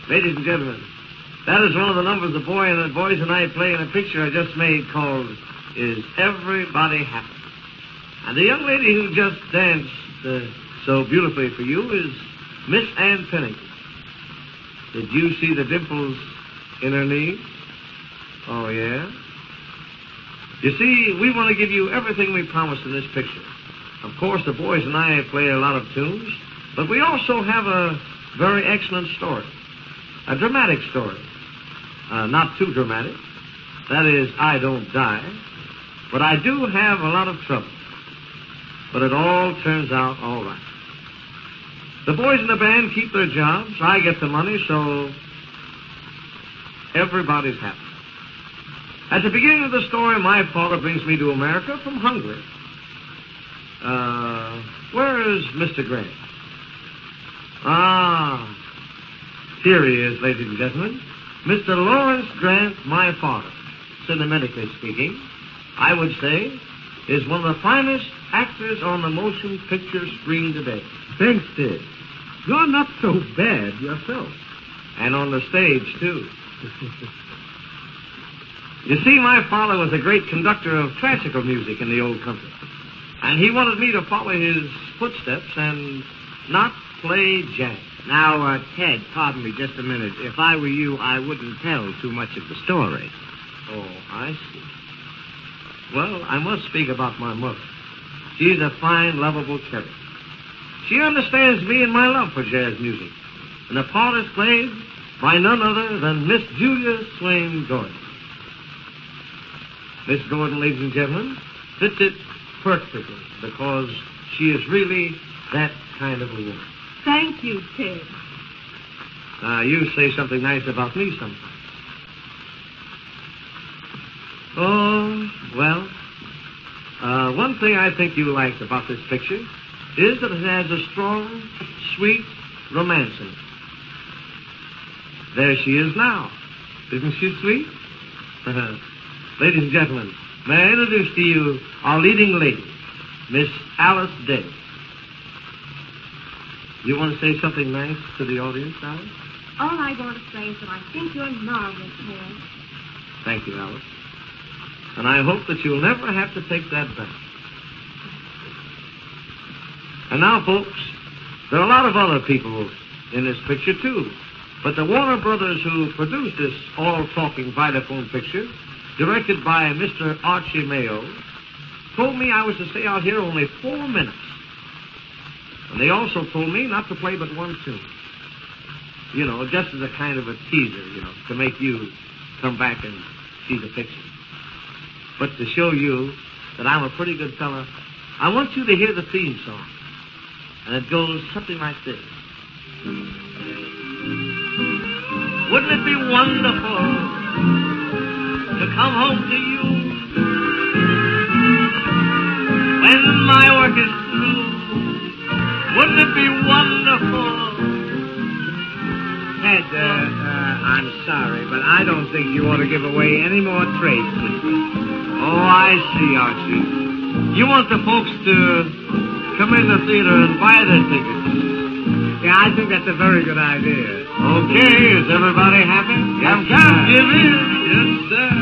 Ladies and gentlemen, that is one of the numbers the boys and I play in a picture I just made called Is Everybody Happy? And the young lady who just danced so beautifully for you is Miss Ann Pennington. Did you see the dimples in her knee? Oh, yeah? You see, we want to give you everything we promised in this picture. Of course, the boys and I play a lot of tunes, but we also have a very excellent story. A dramatic story. Not too dramatic. That is, I don't die. But I do have a lot of trouble. But it all turns out all right. The boys in the band keep their jobs. I get the money, so everybody's happy. At the beginning of the story, my father brings me to America from Hungary. Where is Mr. Grant? Ah, here he is, ladies and gentlemen. Mr. Lawrence Grant, my father. Sentimentally speaking, I would say, is one of the finest actors on the motion picture screen today. Thanks, Ted. You're not so bad yourself. And on the stage, too. You see, my father was a great conductor of classical music in the old country. And he wanted me to follow his footsteps and not play jazz. Now, Ted, pardon me just a minute. If I were you, I wouldn't tell too much of the story. Oh, I see. Well, I must speak about my mother. She's a fine, lovable character. She understands me and my love for jazz music. And the part is played by none other than Miss Julia Swain Gordon. Miss Gordon, ladies and gentlemen, fits it perfectly because she is really that kind of a woman. Thank you, Ted. Now, you say something nice about me sometime. Oh, well, one thing I think you liked about this picture is that it has a strong, sweet romance in it. There she is now. Isn't she sweet? Ladies and gentlemen, may I introduce to you our leading lady, Miss Alice Day. You want to say something nice to the audience, Alice? All I want to say is that I think you're marvelous, Ted. Thank you, Alice. And I hope that you'll never have to take that back. And now, folks, there are a lot of other people in this picture, too. But the Warner Brothers who produced this all-talking Vitaphone picture, directed by Mr. Archie Mayo, told me I was to stay out here only 4 minutes. And they also told me not to play but one tune. You know, just as a kind of a teaser, to make you come back and see the picture. But to show you that I'm a pretty good fella, I want you to hear the theme song. And it goes something like this. Wouldn't it be wonderful to come home to you when my work is through? Wouldn't it be wonderful? Ted, I'm sorry, but I don't think you ought to give away any more trade secrets. Oh, I see, Archie. You want the folks to come in the theater and buy their tickets. Yeah, I think that's a very good idea. Okay, is everybody happy? Yes, Give in. Yes, sir.